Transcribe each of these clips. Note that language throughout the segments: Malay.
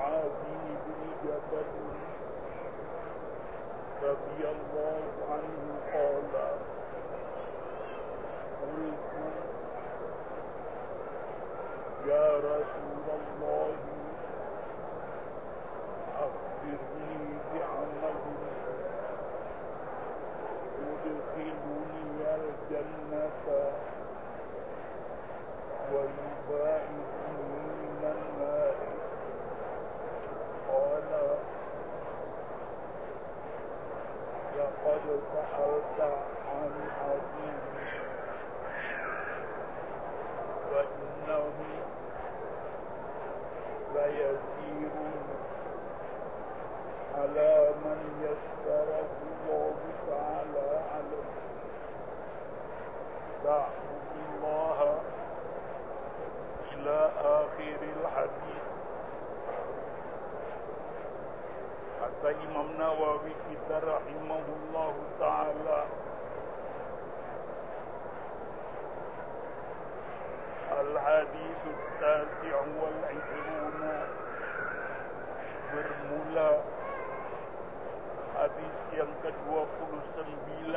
معاذ بن جبل رضي الله عنه قال قلت يا رسول الله أخبرني بعمل يدخلني الجنة ويباعدني من النار قال لقد سألت عن عظيم وإنه ليسير على من يسره الله تعالى عليه تعبد الله إلى آخر الحديث. Kata Imam Nawawi kita rahimahullah ta'ala, Al-Hadis Al-Tasi' wal-'Ishrun, bermula hadis yang ke-29,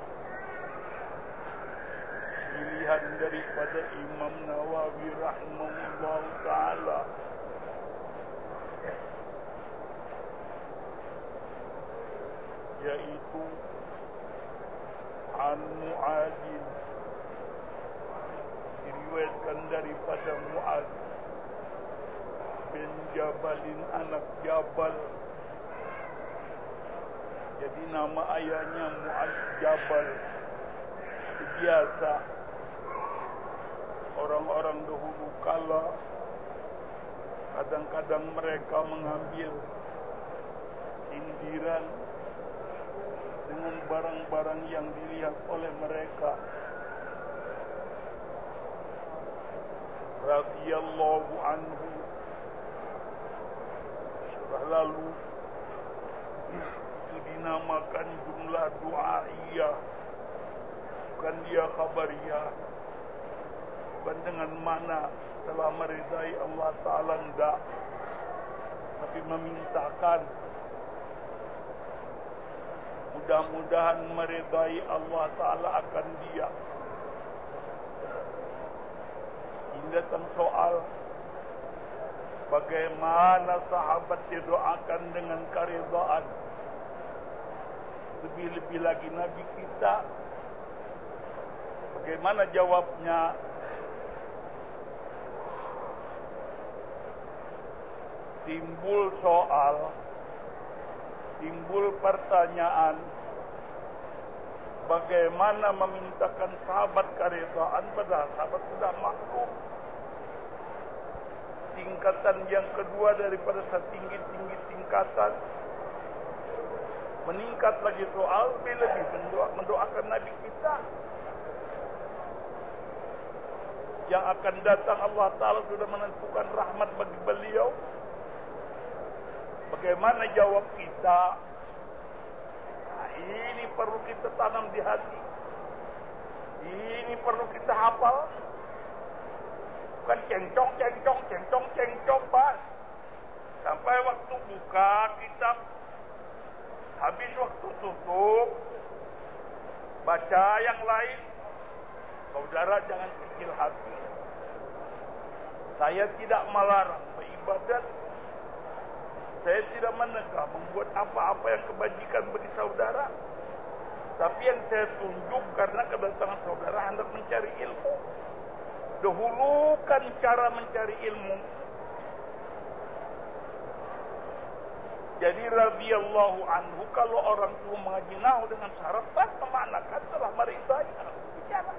pilihan daripada Imam Nawawi rahimahullah ta'ala, yaitu an Mu'adzin, diriwayatkan daripada Mu'adz bin Jabalin, anak Jabal. Jadi nama ayahnya Mu'adz Jabal. Biasa orang-orang dahulu kala kadang-kadang mereka mengambil sindiran dengan barang-barang yang dilihat oleh mereka. Radhiyallahu anhu. Lalu itu dinamakan jumlah du'aiyah, bukan dia khabariyah, bukan dengan mana telah meridai Allah Ta'ala, enggak, tapi memintakan mudah-mudahan meridai Allah Ta'ala akan dia. Ini datang soal bagaimana sahabat didoakan dengan keridaan. Lebih-lebih lagi Nabi kita, bagaimana jawabnya? Timbul soal, timbul pertanyaan, bagaimana memintakan sahabat keridaan padahal sahabat sudah maklum tingkatan yang kedua daripada setinggi-tinggi tingkatan. Meningkat lagi soal, lebih mendoakan Nabi kita yang akan datang. Allah Ta'ala sudah menentukan rahmat bagi beliau. Bagaimana jawab kita? Nah, ini perlu kita tanam di hati. Ini perlu kita hafal. Bukan cengcong, pas. Sampai waktu buka kitab, habis waktu tutup, baca yang lain. Saudara jangan kecil hati. Saya tidak melarang beribadat. Saya tidak menegah membuat apa-apa yang kebajikan bagi saudara. Tapi yang saya tunjuk karena kedatangan saudara hendak mencari ilmu. Dahulukan cara mencari ilmu. Jadi radhiyallahu anhu, kalau orang tua mengaji nahu dengan syarat pas memaknakan telah meridai, bicara.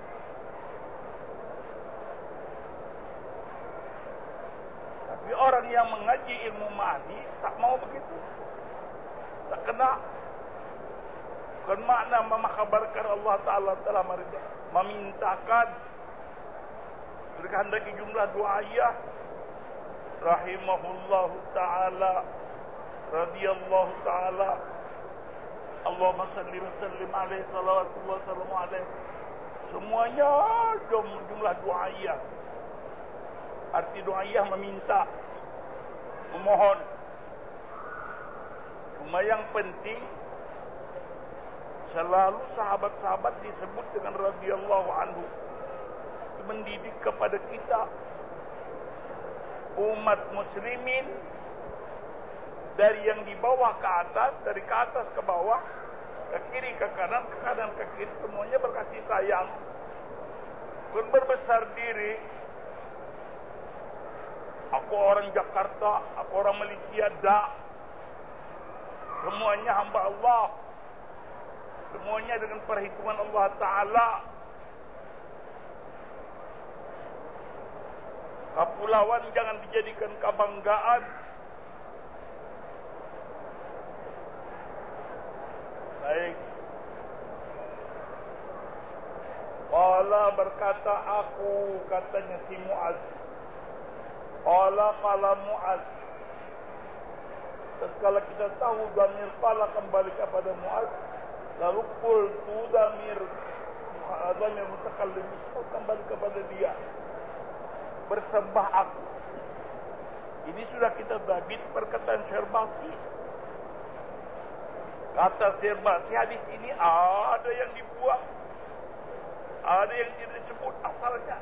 Tapi orang yang mengaji ilmu ma'ani tak mau begitu. Tak kena. Bukan makna mengkhabarkan Allah Ta'ala telah meridai, memintakan. Berkehendaki jumlah du'aiyah rahimahullahu ta'ala, radhiyallahu ta'ala, Allahumma salli wa sallim alaihi, salawatullah salamu alaihi. Semuanya jumlah du'aiyah. Arti du'aiyah meminta, memohon. Cuma yang penting selalu sahabat-sahabat disebut dengan radhiyallahu anhu. Mendidik kepada kita umat muslimin dari yang di bawah ke atas, dari ke atas ke bawah, ke kiri ke kanan ke kiri, semuanya berkasih sayang, berbesar diri. Aku orang Jakarta, aku orang Malaysia, semuanya hamba Allah, semuanya dengan perhitungan Allah Ta'ala. Kepulauan jangan dijadikan kebanggaan. Baik. Qala berkata aku, katanya si Mu'az. Qala Mu'az. Setelah kita tahu damir qala kembali kepada Mu'az, lalu qultu damir mutakallim itu kembali kepada dia. Bersembah aku. Ini sudah kita babit perkataan Syarbasi. Kata Syarbasi, hadis ini ada yang dibuang, ada yang tidak disebut asalnya,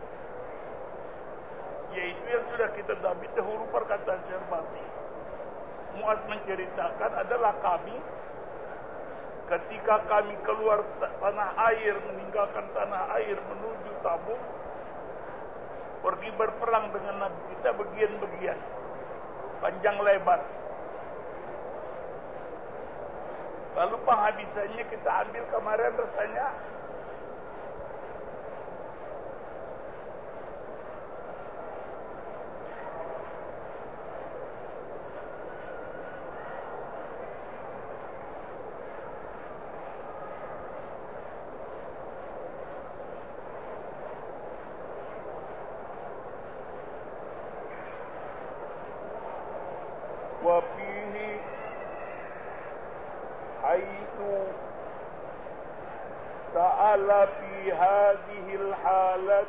yaitu yang sudah kita babit dahulu perkataan Syarbasi. Mu'az menceritakan adalah kami ketika kami keluar tanah air, meninggalkan tanah air menuju Tabuk, pergi berperang dengan Nabi kita bagian-bagian, panjang lebar. Lalu penghabisannya kita ambil kemarin rasanya. وفيه حيث سأل في هذه الحالة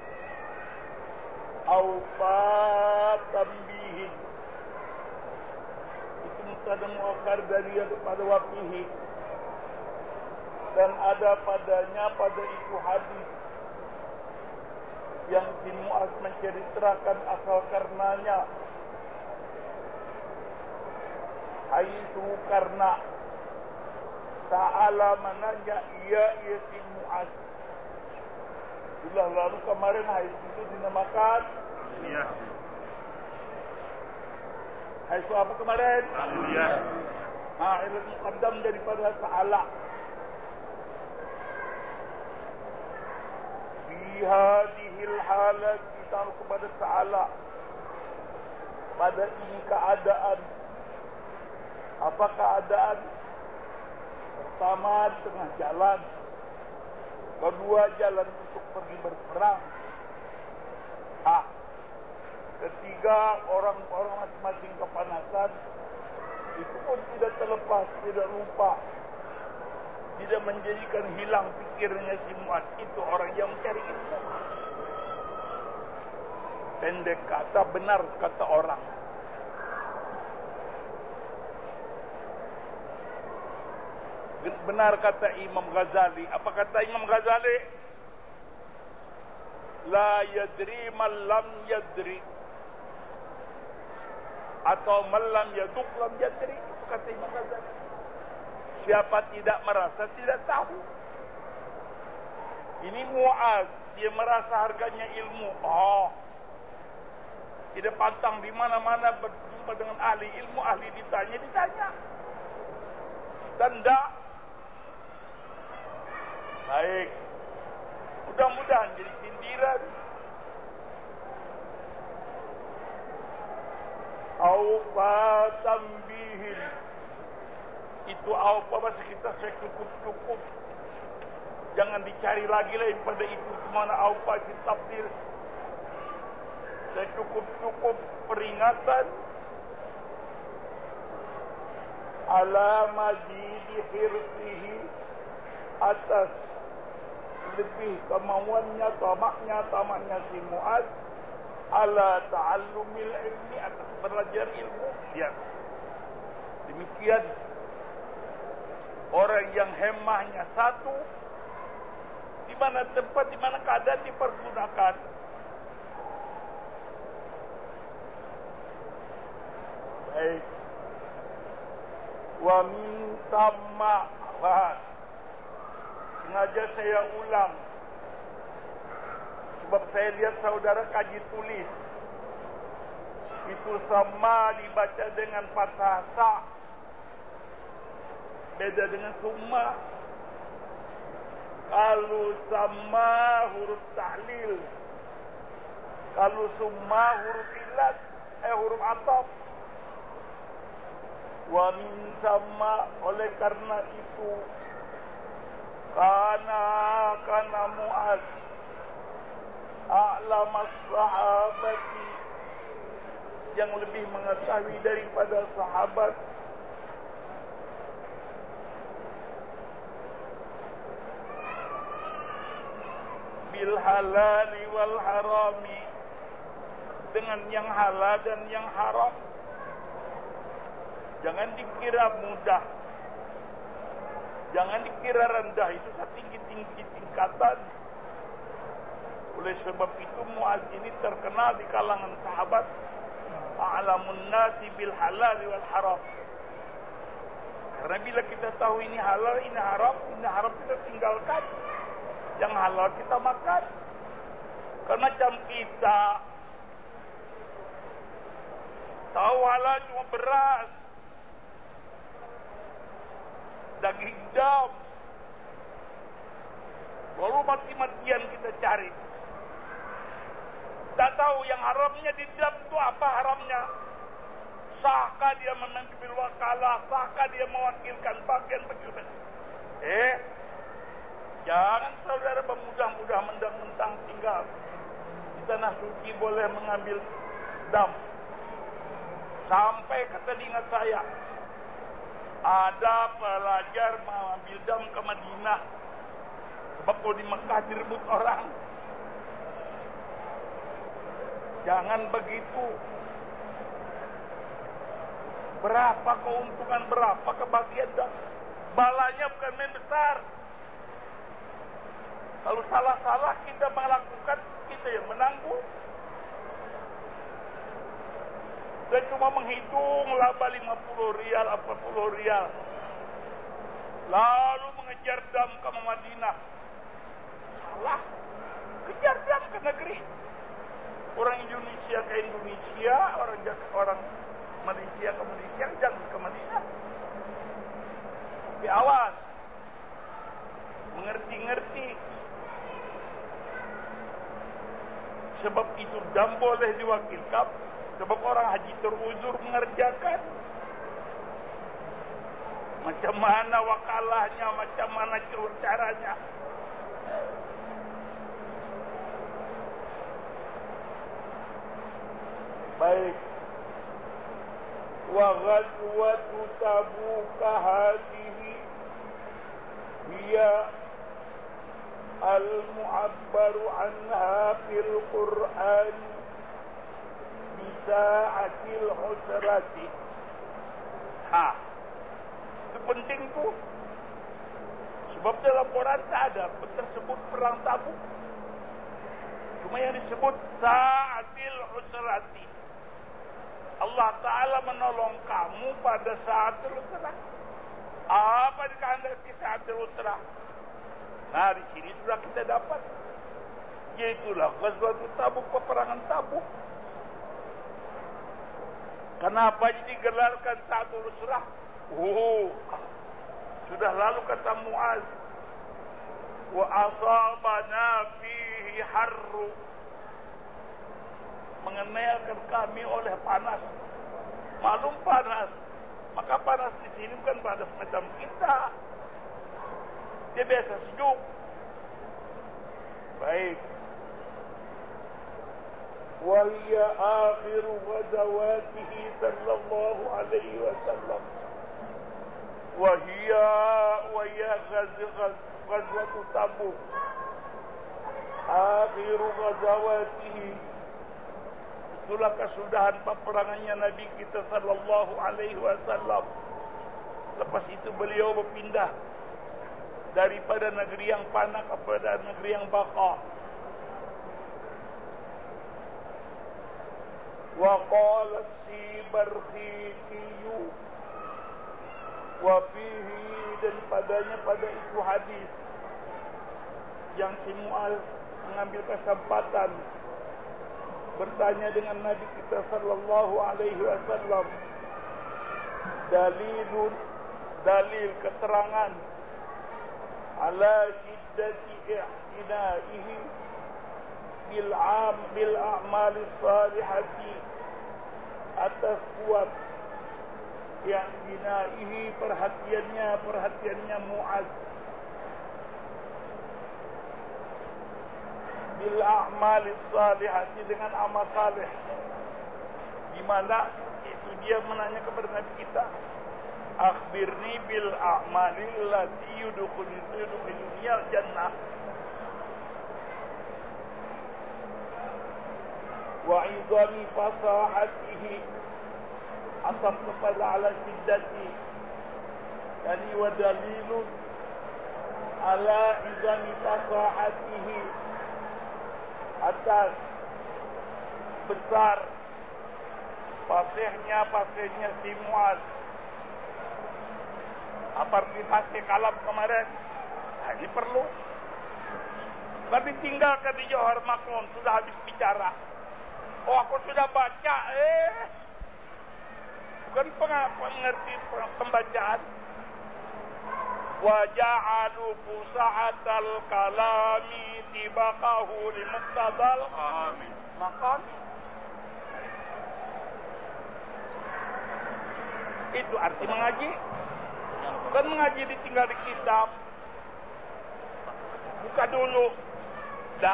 أوفى تنبيه. Itu mubtada muakhar dari pada wafihi, dan ada padanya pada itu hadis yang bin Mu'az menceritakan asal karenanya. Haitsu karena ta'ala menanya ia si Mu'az. Sudah lalu kemarin haitsu itu dinamakan iya. Haitsu apa kemarin? Iya. Ilmu muqaddam daripada ta'ala. Fi hadhil halat kita kepada ta'ala, pada ini keadaan. Apa keadaan? Pertama, di tengah jalan. Kedua, jalan untuk pergi berperang. Ketiga, orang-orang masing-masing kepanasan. Itu pun tidak terlepas, tidak lupa, tidak menjadikan hilang pikirnya si Mu'az. Itu orang yang mencari ilmu. Pendek kata, benar kata orang. Benar kata Imam Ghazali. Apa kata Imam Ghazali? La yadri man lam yadri, atau man lam yaduk lam yadri. Itu kata Imam Ghazali. Siapa tidak merasa tidak tahu. Ini Mu'az, dia merasa harganya ilmu. Tidak pantang di mana-mana berjumpa dengan ahli ilmu, ahli ditanya. Tanda. Baik. Mudah-mudahan jadi sindiran. Aufa tambihin. Itu aufa masih kita cukup. Jangan dicari lagi pada itu. Mana aufa ditafsir. Cukup peringatan. Ala majidi hirsihi, atas lebih kemauannya, tamaknya si Mu'az, ala ta'allumil ilmi, atas belajar ilmu. Ya. Demikian tempat di mana keadaan dipergunakan. Baik. Wa min tamma, sengaja saya ulang sebab saya lihat saudara kaji tulis itu sama dibaca dengan fathah sa, beda dengan summa. Kalau sama huruf tahlil, kalau summa huruf illat, huruf ataf. Wa min sama, oleh karena itu kana Mu'adz a'lamas sahabati, yang lebih mengetahui daripada sahabat, bil halali wal harami, dengan yang halal dan yang haram. Jangan dikira mudah, jangan dikira rendah, itu setinggi-tinggi tingkatan. Oleh sebab itu Mu'adz ini terkenal di kalangan sahabat a'lamun nasi bil halal wal haram. Karena bila kita tahu ini halal, ini haram kita tinggalkan. Yang halal kita makan. Karena macam kita tahu halal cuma beras, daging dam, lalu mati-matian kita cari. Tak tahu yang haramnya di dam itu apa haramnya. Sahkah dia mengambil wakalah, sahkah dia mewakilkan bagian begitu. Jangan saudara bermudah-mudah mentang-mentang tinggal di tanah suci boleh mengambil dam. Sampai ke telinga saya ada pelajar mengambil dam ke Madinah, sebab kalau di Mekah direbut orang. Jangan begitu. Berapa keuntungan, berapa kebahagiaan dam. Balanya bukan main besar. Kalau salah-salah kita melakukan, kita yang menanggung. Dan cuma menghitung laba 50 rial, 40 rial. Lalu mengejar dam ke Madinah. Salah. Kejar dam ke negeri. Orang Indonesia ke Indonesia, orang Malaysia ke Malaysia, jangan ke Madinah. Tapi awas. Mengerti-ngerti. Sebab itu dam boleh diwakilkan. Sebab orang haji teruzur mengerjakan. Macam mana wakalahnya, macam mana caranya. Baik. Wa ghazwatu Tabuk hadhihi hiya al-mu'abbaru anha fil Qur'an bisa'atil husrati. Itu penting tuh. Sebab dalam Quran tak ada tersebut perang Tabuk. Cuma yang disebut sa'atil husrati. Allah Ta'ala menolong kamu pada sa'atil husrah. Apa dikehendaki sa'atil husrah? Nah, di sini sudah kita dapat. Yaitulah Ghazwatul Tabuk, peperangan Tabuk. Kenapa jadi gelarkan Sa'atul Husrah? Sudah lalu kata Mu'adz, wa asabana fihi harru, mengenakan kami oleh panas. Maklum panas. Maka panas di sini bukan panas macam kita. Dia biasa sejuk. Baik. Wa hiya akhiru ghazawatihi sallallahu alaihi wasallam. Wa hiya ghazwatu Tabuk. Akhiru ghazawatihi. Itulah kesudahan peperangannya Nabi kita sallallahu alaihi wasallam. Lepas itu beliau berpindah daripada negeri yang panah kepada negeri yang baqa. Wa qala Sibarkhitiyu wa fihi, dan padanya pada itu hadis yang si Mu'adz mengambil kesempatan bertanya dengan Nabi kita sallallahu alaihi wasallam, dalil keterangan ala shiddati i'tinaihi bil a'malis salihati, atas kuat i'tinaihi perhatiannya Mu'adz bil a'malis salihati, dengan amal saleh, di mana itu dia menanya kepada Nabi kita, akhbirni bil a'malil lati yudkhiluni al-jannah wa idami fasahatihi, asam kepada ala shiddati, yani wa dalilun ala idami fasahatihi, atas besar fasihnya si Mu'adz. Seperti fasih kalam kemarin, ini perlu. Tapi tinggalkan di Johor Maklum, sudah habis bicara. Oh, aku sudah baca, bukan mengerti pembacaan. Wa ja'alu fusahatal kalami tibaqahu li muqtadal maqam. Itu arti mengaji. Bukan mengaji ditinggal di kitab. Buka dulu. Tak.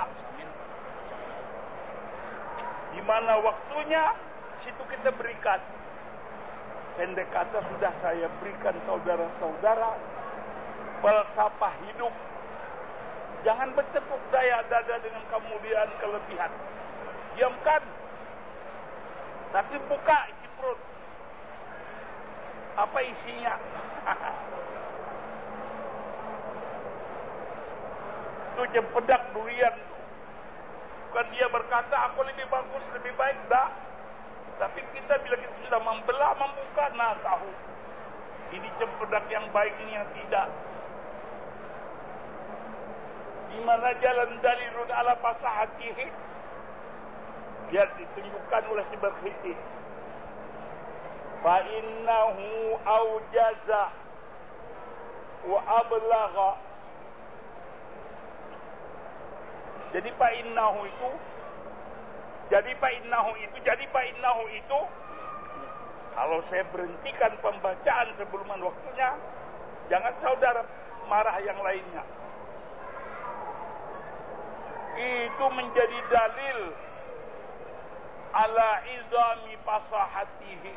Di mana waktunya, situ kita berikan. Pendek kata sudah saya berikan saudara-saudara falsafah hidup. Jangan bertepuk dada dengan kemuliaan kelebihan. Diamkan. Tapi buka isi perut. Apa isinya? Itu cempedak durian. Bukan dia berkata aku lebih bagus, lebih baik, tak. Tapi kita bila kita sudah membelah, membuka, nah tahu ini cempedak yang baik, ini yang tidak. Di mana jalan dalilun ala fasahatihi, dia ditunjukkan oleh Sibarkhiti. Fa innahu aujaza wa ablagha. Jadi fa innahu itu kalau saya berhentikan pembacaan sebelum waktunya, jangan saudara marah yang lainnya. Itu menjadi dalil ala izami fasahatihi,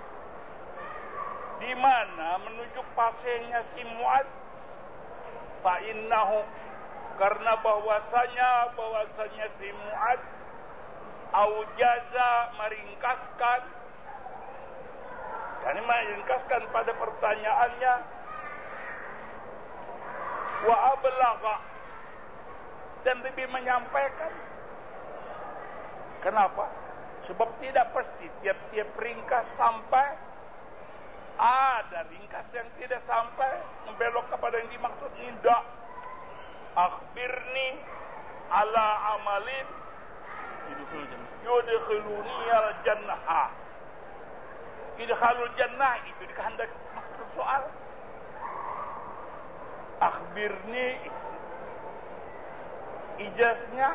di mana menunjuk fasihnya si Mu'adz. Fa innahu, karena bahwasanya si Mu'adz aujaza, meringkaskan, yani meringkaskan pada pertanyaannya, wa ablagha, dan lebih menyampaikan. Kenapa? Sebab tidak pasti tiap-tiap ringkas sampai. Ada ringkas yang tidak sampai, membelok kepada yang dimaksud. Tidak. Akhbirni ala amalin yudkhiluni al-jannah. Idkhalul jannah itu dikehendaki maksud soal. Akhbirni, ijaznya.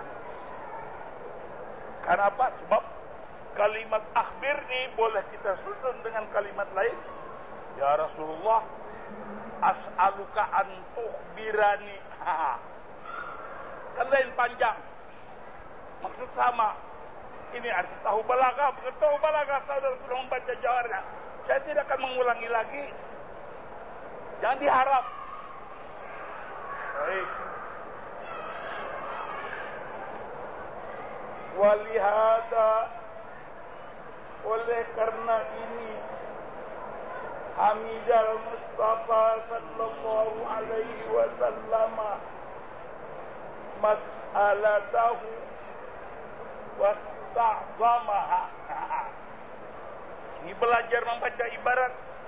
Kenapa? Sebab kalimat akhbirni boleh kita susun dengan kalimat lain. Ya Rasulullah, as'aluka an tukhbirani. Kan lain panjang, maksud sama. Ini arti tahu balaghah. Bukan tahu balaghah, saudara sudah membaca jawabannya. Saya tidak akan mengulangi lagi. Jangan diharap. Baik. Walihada, oleh karena ini hamidal Mustafa sallallahu alaihi wasallam mas'alatahu wasta'zamaha. Ini belajar membaca ibarat.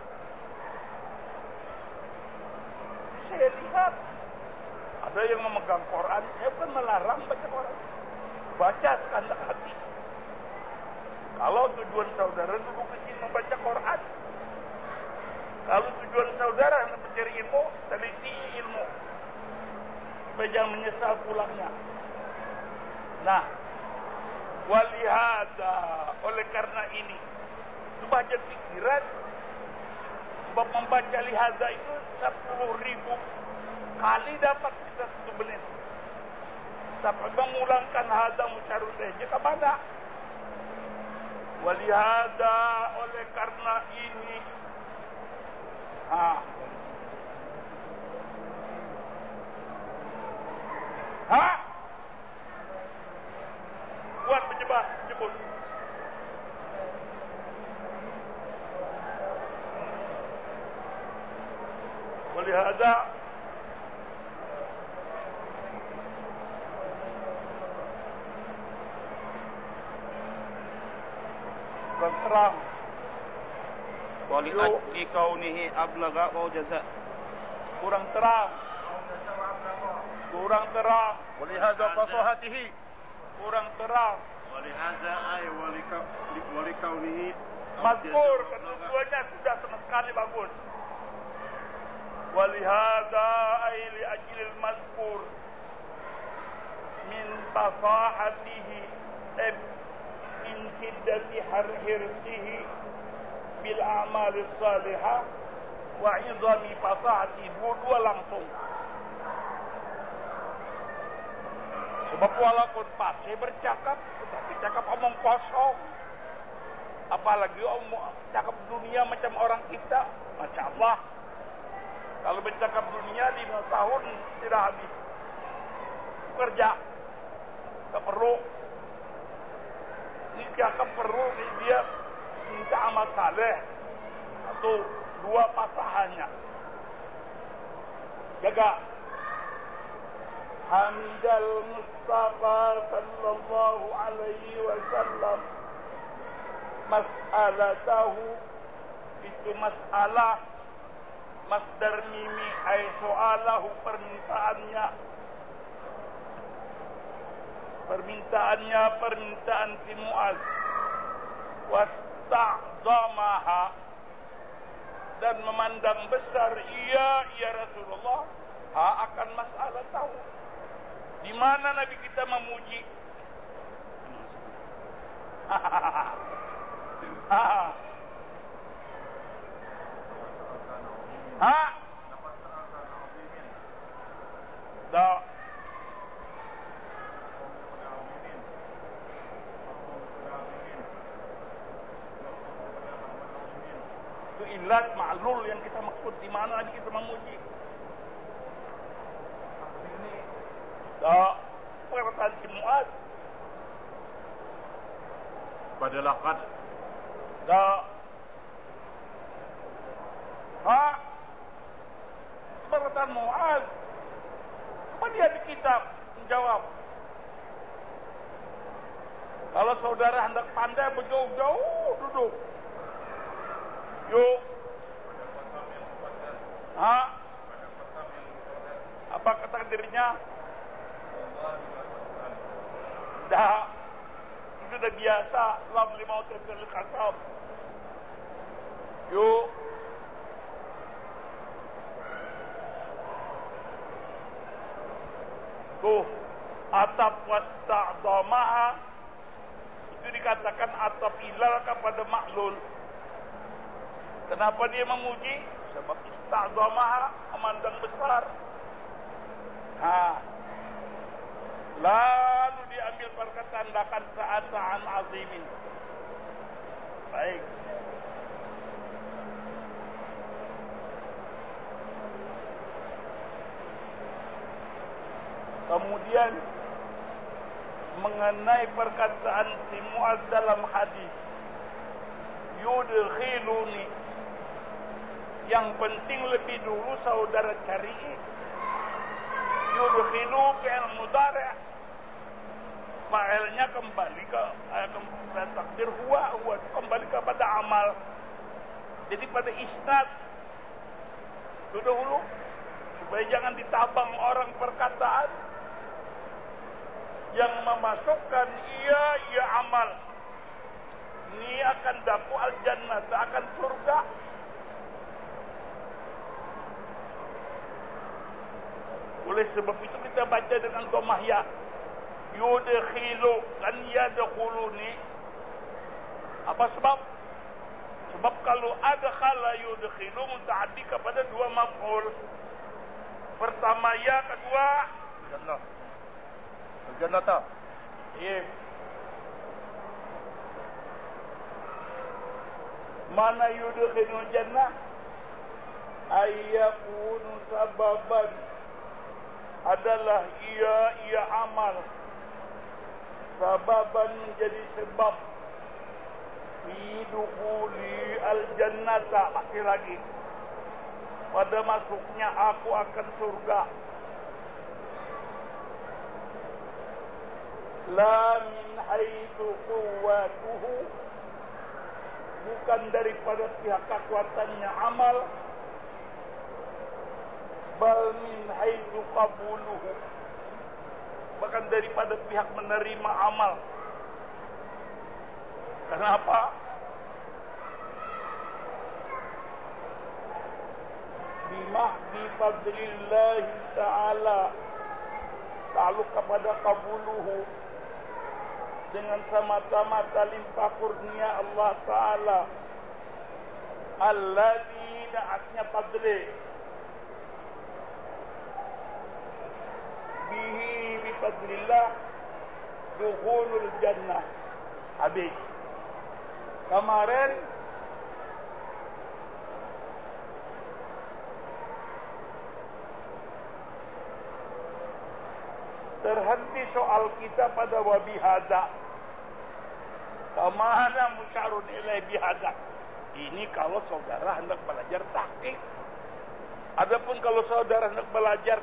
Saya lihat ada yang memegang Quran. Saya bukan melarang baca Quran, baca sekehendak hati. Kalau tujuan saudara duduk di sini membaca Quran, kalau tujuan saudara untuk mencari ilmu, teliti ilmu, supaya jangan menyesal pulangnya. Nah, walihada, oleh karena ini, baca pikiran. Sebab membaca lihada itu 10.000 kali dapat kita 1 menit. Sampai mengulangkan hada musyarul lehja kepada. Walihada, oleh karena ini. Buat menyebut. Walihada, terang. Wali'adli kaunihi ablaga wa jaza. Kurang terang. Walihada fasahatihi. Kurang terang. Walihada ay walikaunihi Mazkur, keduanya sudah sama sekali bagus. Walihada ay li ajlil mazkur min fasahatihi min hiddati hirsihi bil a'mal salihah wa 'izami fasahati, dua langsung. Sebab walaupun fasih bercakap, tetapi cakap omong kosong. Apalagi omong cakap dunia macam orang kita, Masya Allah. Kalau bercakap dunia 5 tahun tidak habis. Kerja tak perlu. Ini cakap perlu, dia minta amal saleh. 1, 2 pasahannya. Jaga. Hamidal Mustafa sallallahu alaihi wasallam mas'alatahu, itu masalah. Masdar mimi ay soalahu, permintaan si Muaz. Wasta'zamaha, dan memandang besar ya Rasulullah akan masalah tahu. Di mana Nabi kita memuji? Dah. Itu ilat ma'lul yang kita maksud. Di mana Nabi kita memuji? Dah. Perkataan si Muaz pada laqad. Dah. Perkataan Muaz. Apa dia di kitab menjawab? Kalau saudara hendak pandai, berjauh-jauh duduk. Yuk. Apa kata dirinya? Dah. Itu dah biasa. Lam limau terkali kasam. Yuk. Tuh, atap wasta'zamaha itu dikatakan atap ilal kepada maklul. Kenapa dia memuji? Sebab ista'zamaha, memandang besar. Lalu diambil perkataan dakan sa'atan azimin. Baik. Kemudian mengenai perkataan si Muaz dalam hadis, yudkhiluni Yang penting lebih dulu saudara cari yudkhilu fi'il mudhari', fa'ilnya kembali ke takdir huwa kembali kepada amal. Jadi pada isnad itu dahulu, supaya jangan ditabang orang perkataan yang memasukkan ia amal. Ini akan daku al-jannah, akan surga. Oleh sebab itu kita baca dengan dhammah ya. Yudkhilu, kan yadkhulu ni. Apa sebab? Sebab kalau adkhala yudkhilu mutaaddi kepada dua maf'ul. Pertama ya, kedua jannah. Jannata. Iya. Mana yudkhilu jannah? Ayyakunu sababan, adalah ia amal. Sababan menjadi sebab hidukhuli al-jannata, masih lagi pada masuknya aku akan surga. La min haitsu quwwatuhu, bukan daripada pihak kekuatannya amal, bal min haitsu qabuluhu, bahkan daripada pihak menerima amal. Kenapa? Bimahdi fadlillahi ta'ala, ta'aluk kepada qabuluhu, dengan semata-mata limpah kurnia Allah Ta'ala. Alladhi, da'atnya fadli, bihi bifadlillah dukhulul jannah. Habis. Kemarin terhenti soal kita pada wabihada. Kemana musyarun ilai bihada? Ini kalau saudara hendak belajar tahqiq. Adapun kalau saudara hendak belajar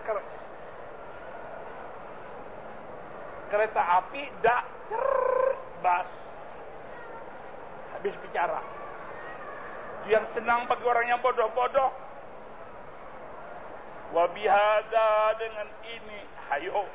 kereta api, dak bas, habis bicara. Yang senang bagi orang yang bodoh-bodoh. Wabihada, dengan ini, hayo.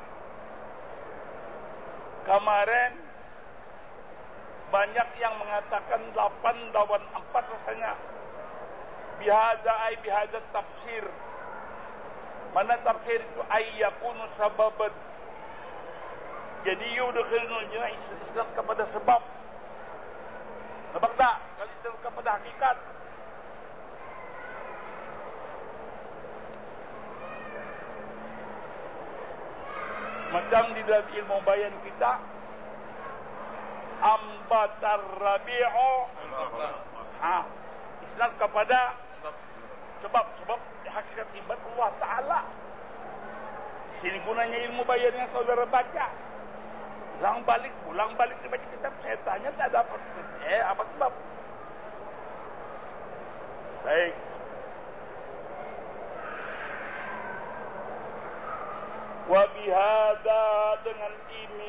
Kemarin banyak yang mengatakan 8 lawan 4 rasanya. Bihada ay bihada tafsir. Mana tafsir itu? Ayyakunu sababan. Jadi yudkhilul jannah istinad kepada sebab. Nampak tak? Kalau istinad kepada hakikat. Macam di dalam ilmu bayan kita, ambatar rabi'u, istinad kepada sebab hakikat ibadat Allah Ta'ala. Sini gunanya ilmu bayan yang saudara baca. Pulang balik dibaca kitab. Saya tanya tak dapat. Apa sebab? Baik. Wabihada, dengan ini,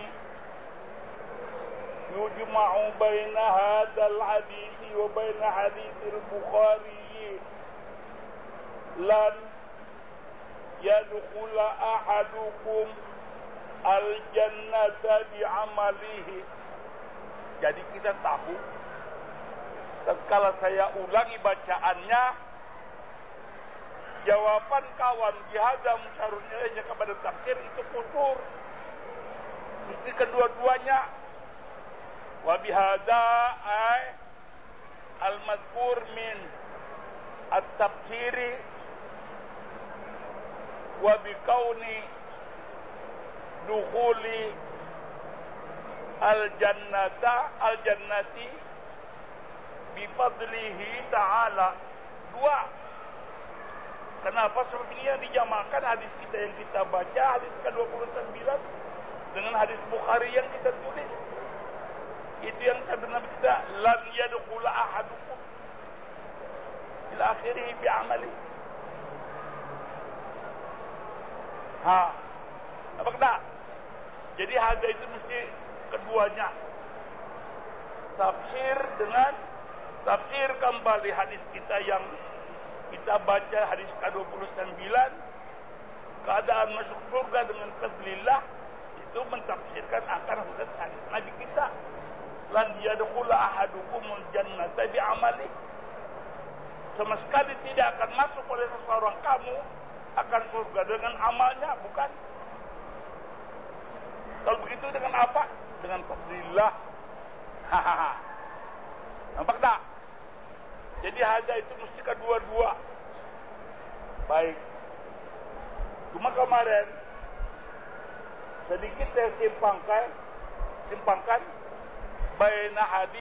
yujma'u baina hadzal hadithi wa baina hadithil Bukhari, lan yadkhula ahadukum al-jannata bi'amalihi. Jadi kita tahu, tatkala saya ulangi bacaannya, jawaban kawan jihada musyarunnya kepada tafsir itu kusur. Mesti kedua-duanya. Wa bihada ay al-madhkur min at-tafsiri wa bikauni dukhuli al-jannati bifadlihi ta'ala. Dua. Kenapa? Sebab ini yang dijamakan hadis kita yang kita baca, hadis ke-29 dengan hadis Bukhari yang kita tulis. Itu yang sebenarnya kita lan yadkhula ahadukum ila akhirih bi'amali. Apa kena? Jadi hada itu mesti keduanya. Tafsir kembali hadis kita yang kita baca hadis ke-29, keadaan masuk surga dengan fadlillah, itu mentafsirkan akan hadis Nabi kita. Lan yadkhula ahadukumul jannata bi'amali. Sama sekali tidak akan masuk oleh seseorang kamu akan surga dengan amalnya, bukan. Kalau begitu dengan apa? Dengan fadlillah. Nampak tak? Jadi hada itu mesti kedua-dua. Baik. Cuma kemarin sedikit saya simpangkan baina hadis